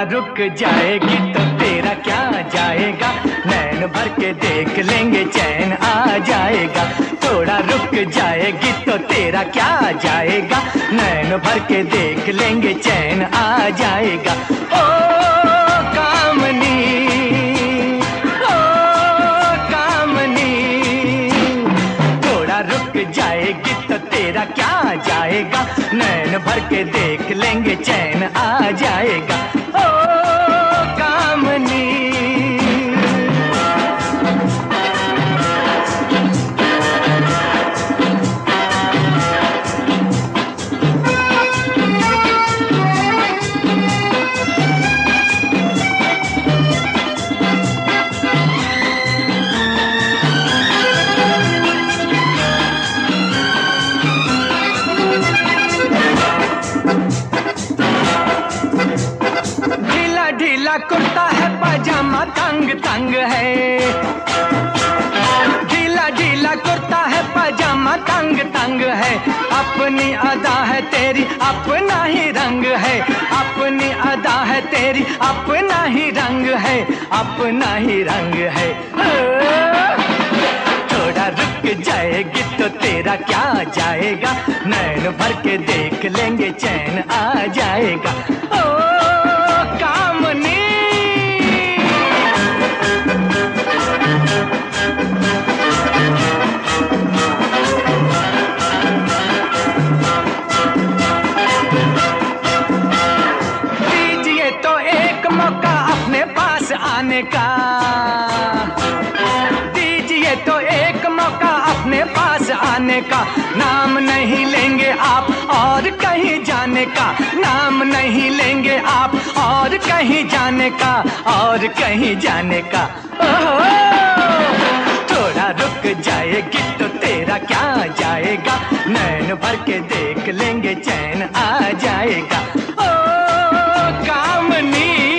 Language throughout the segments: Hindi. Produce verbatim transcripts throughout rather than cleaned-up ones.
रुक जाएगी तो तेरा क्या जाएगा, नैन भर के देख लेंगे चैन आ जाएगा। थोड़ा रुक जाएगी तो तेरा क्या जाएगा, नैन भर के देख लेंगे चैन आ जाएगा। ओ कामनी, ओ कामनी, थोड़ा रुक जाएगी तो तेरा क्या जाएगा, नैन भर के देख लेंगे चैन आ जाएगा। ओ कामनी, ढीला कुर्ता है पजामा तंग तंग है, ढीला ढीला कुर्ता है पजामा तंग तंग है। अपनी अदा है तेरी अपना ही रंग है, अपनी अदा है तेरी अपना ही रंग है, अपना ही रंग है। थोड़ा रुक जाएगी तो तेरा क्या जाएगा, नैन भर के देख लेंगे चैन आ जाएगा। ओ कामनी, दीजिए तो एक मौका अपने पास आने का, दीजिए तो एक मौका अपने पास आने का। नाम नहीं लेंगे आप और कहीं जाने का, नाम नहीं लेंगे आप और कहीं जाने का, और कहीं जाने का। ओहो, थोड़ा रुक जाएगी तो तेरा क्या जाएगा, नैन भर के देख लेंगे चैन आ जाएगा। ओ कामनी,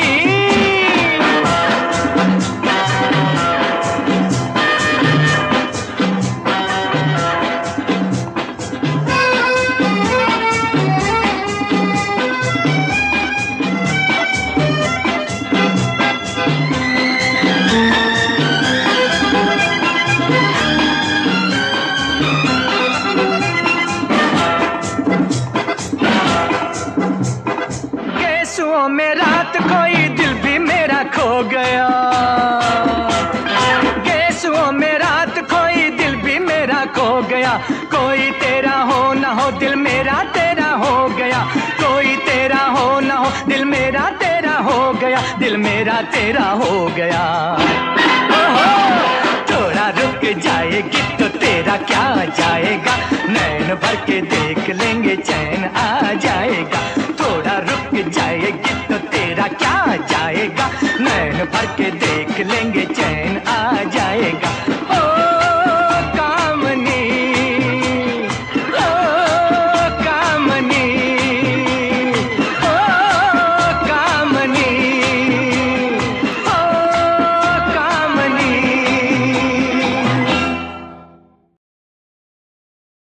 में रात खोई दिल भी मेरा खो गया, गेसुओं में रात खोई दिल भी मेरा खो गया। कोई तेरा हो ना हो दिल मेरा तेरा हो गया, कोई तेरा हो ना हो दिल मेरा तेरा हो गया, दिल मेरा तेरा हो गया। ओहो, थोड़ा रुक जाएगी तो तेरा क्या जाएगा, नैन भर के देख लेंगे चैन आ जाएगा। थोड़ा रुक जाएगी तो तेरा क्या जाएगा, नैन भर के देख लेंगे